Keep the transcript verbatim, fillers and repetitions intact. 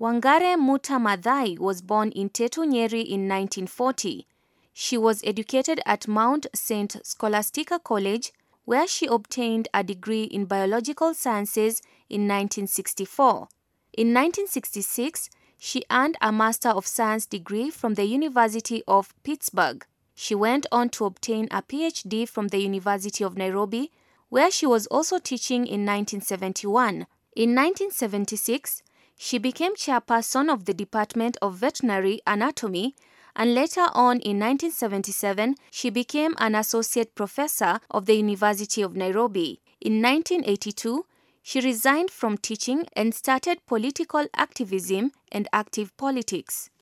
Wangare Muta Maathai was born in Tetu Nyeri in nineteen forty. She was educated at Mount Saint Scholastica College, where she obtained a degree in biological sciences in nineteen sixty-four. In nineteen sixty-six, she earned a Master of Science degree from the University of Pittsburgh. She went on to obtain a P H D from the University of Nairobi, where she was also teaching in nineteen seventy-one. In nineteen seventy-six, she became chairperson of the Department of Veterinary Anatomy, and later on in nineteen seventy-seven, she became an associate professor of the University of Nairobi. In nineteen eighty-two, she resigned from teaching and started political activism and active politics.